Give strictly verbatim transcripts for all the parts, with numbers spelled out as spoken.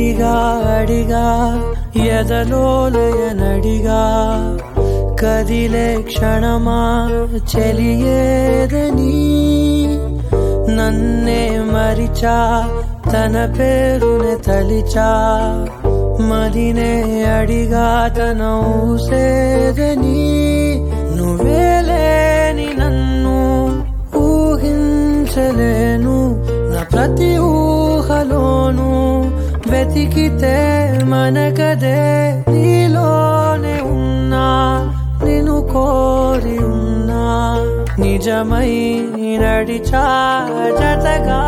అడిగా అడిగా ఎదలోలయనడిగా కదిలే క్షణమా చెలియేదని నన్నే మరిచా తన పేరునే తలిచా మదినే అడిగా తన ఊసేదని నువ్వేలేని నన్ను ఊహించలేను నా ప్రతి ఊహలోను వెతికితే మనకదే నీలోనే ఉన్నా నిన్ను కోరి ఉన్నా నిజమై నడిచా జతగా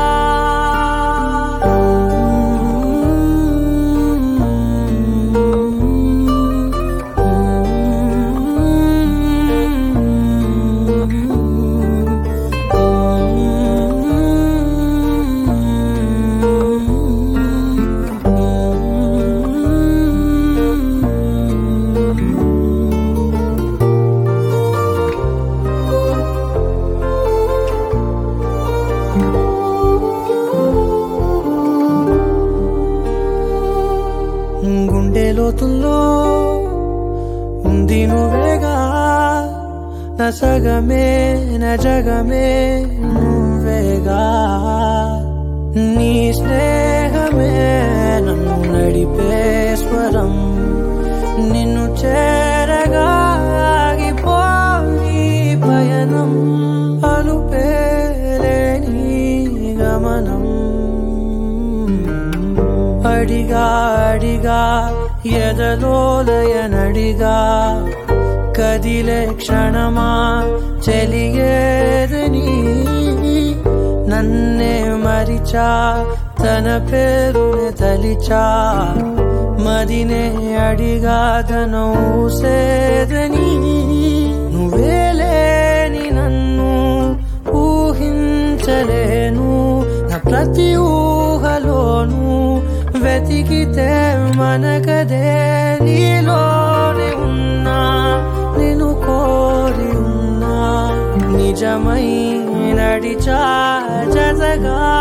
గుండె లోతుల్లో ఉంది నువ్వేగా నా సగమే నా జగమే నువ్వేగా నీ స్నేహమే నన్ను నడిపే స్వరం నిన్ను చేరగా ఆగిపోయి పయనం అలుపేలేని గమనం అడిగా అడిగా ఎదలోలయనడిగా కదిలే క్షణమా చెలియేదని నన్నే మరిచా తన పేరునే తలిచా మదినే అడిగా తన ఊసేదని నువ్వేలేని నన్ను ఊహించలేను నా ప్రతి ఊహలోను వెతికితే మనకదే నీలోనే ఉన్నా నిన్ను కోరి ఉన్నా నిజమై నడిచా జతగా